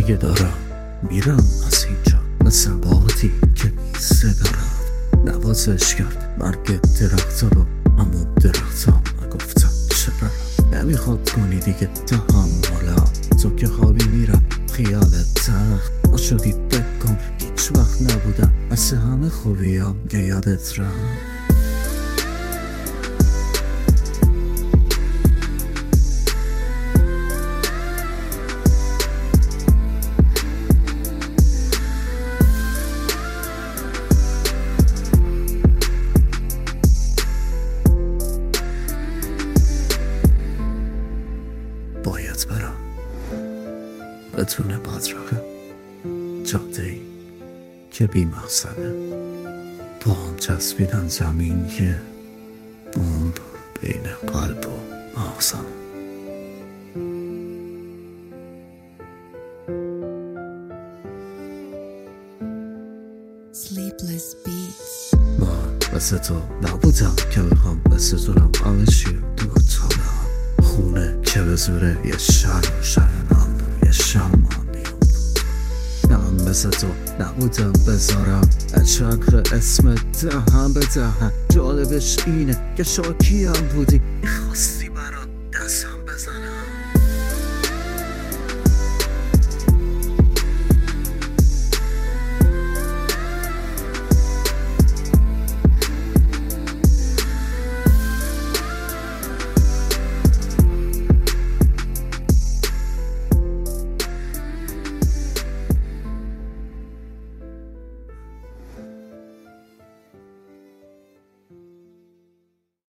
دیگه دارم میرم از اینجا، مثل بادی که بی صدا رفت نوازش کرد مرگ درختا رو، اما درختا نگفتم چرا نمیخواد کنی دیگه تحملا. تو که خوابی میرم خیالت تخت نشدی بکن، هیچ وقت نبودم مثل همه خوبیام که یادت رفت. باید برم بتونه بدرقه جاده‌ای که بی مقصده، با هم چسبیدن زمین که بمب بین قلب و مغزم. Sleepless beats. من مثل تو نبودم که بخوام مثل تو رم عوشی دو تالم خونه که به زوره یه شرمم یه شرمانیم. من مثل تو نبودم بذارم چقدر اسم دهم به دهم. جالبش اینه که شاکی هم بودی میخواستی برام